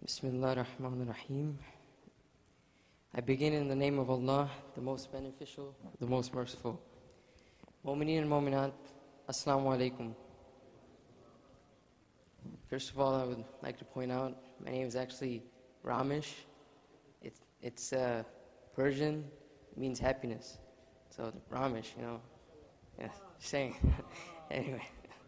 Bismillah ar-Rahman ar-Rahim. I begin in the name of Allah, the most beneficial, the most merciful. Mu'mineen and Mu'minat, Assalamu alaikum. First of all, I would like to point out, my name is actually Ramesh. It's Persian, it means happiness. So Ramesh, yeah, saying. Anyway.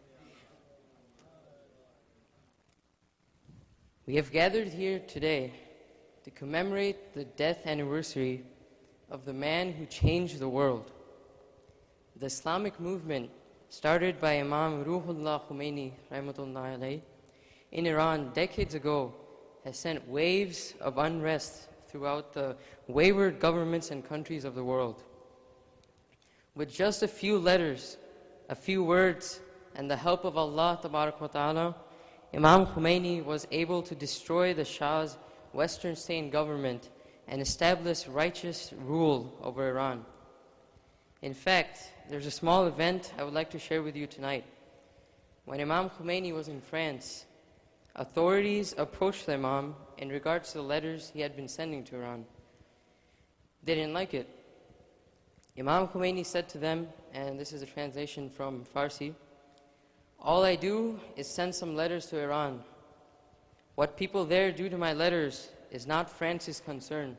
We have gathered here today to commemorate the death anniversary of the man who changed the world. The Islamic movement, started by Imam Ruhullah Khomeini rahmatullahi alayhi, in Iran decades ago, has sent waves of unrest throughout the wayward governments and countries of the world. With just a few letters, a few words, and the help of Allah Tabarak wa Ta'ala, Imam Khomeini was able to destroy the Shah's Western-stain government and establish righteous rule over Iran. In fact, there's a small event I would like to share with you tonight. When Imam Khomeini was in France, authorities approached the Imam in regards to the letters he had been sending to Iran. They didn't like it. Imam Khomeini said to them, and this is a translation from Farsi, "All I do is send some letters to Iran. What people there do to my letters is not France's concern."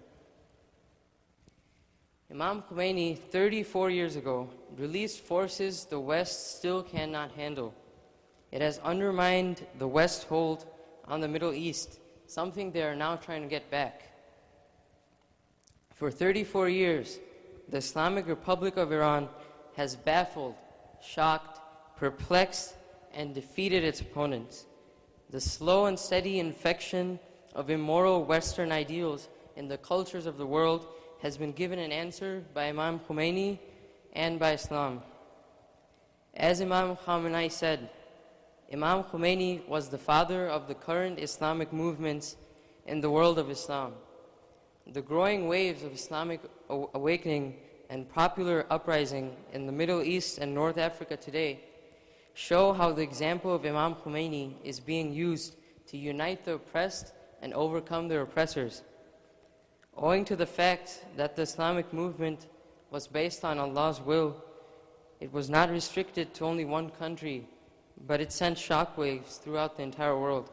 Imam Khomeini, 34 years ago, released forces the West still cannot handle. It has undermined the West's hold on the Middle East, something they are now trying to get back. For 34 years, the Islamic Republic of Iran has baffled, shocked, perplexed, and defeated its opponents. The slow and steady infection of immoral Western ideals in the cultures of the world has been given an answer by Imam Khomeini and by Islam. As Imam Khamenei said, Imam Khomeini was the father of the current Islamic movements in the world of Islam. The growing waves of Islamic awakening and popular uprising in the Middle East and North Africa today show how the example of Imam Khomeini is being used to unite the oppressed and overcome their oppressors. Owing to the fact that the Islamic movement was based on Allah's will, it was not restricted to only one country, but it sent shockwaves throughout the entire world.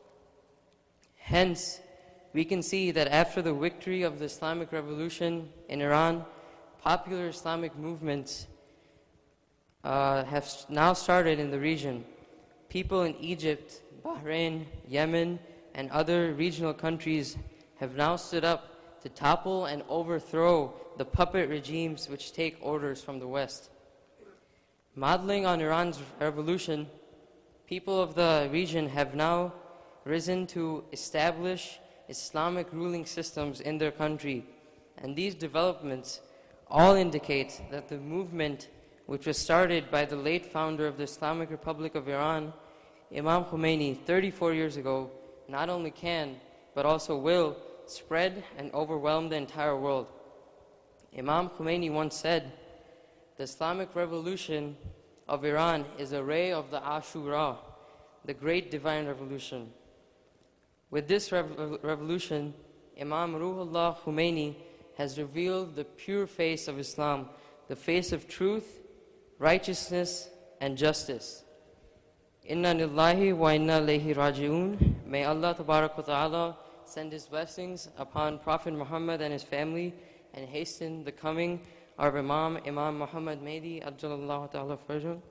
Hence, we can see that after the victory of the Islamic Revolution in Iran, popular Islamic movements have now started in the region. People in Egypt, Bahrain, Yemen, and other regional countries have now stood up to topple and overthrow the puppet regimes which take orders from the West. Modeling on Iran's revolution, people of the region have now risen to establish Islamic ruling systems in their country, and these developments all indicate that the movement, which was started by the late founder of the Islamic Republic of Iran, Imam Khomeini, 34 years ago, not only can, but also will spread and overwhelm the entire world. Imam Khomeini once said, "The Islamic Revolution of Iran is a ray of the Ashura, the great divine revolution." With this revolution, Imam Ruhullah Khomeini has revealed the pure face of Islam, the face of truth, righteousness, and justice. Inna lillahi wa inna ilayhi raji'un. May Allah Tabarak wa Ta'ala send His blessings upon Prophet Muhammad and his family and hasten the coming of Imam Muhammad Mahdi Ajjalallahu Ta'ala Farjahu.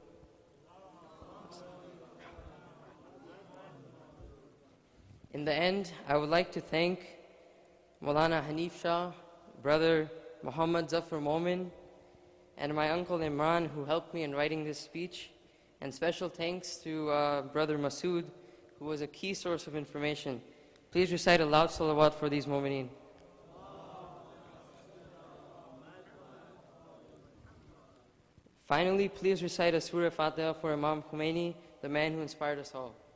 In the end, I would like to thank Maulana Hanif Shah, Brother Muhammad Zafar Momin, and my uncle Imran, who helped me in writing this speech. And special thanks to Brother Masood, who was a key source of information. Please recite a loud salawat for these mu'mineen. Finally, please recite a Surah Fatiha for Imam Khomeini, the man who inspired us all.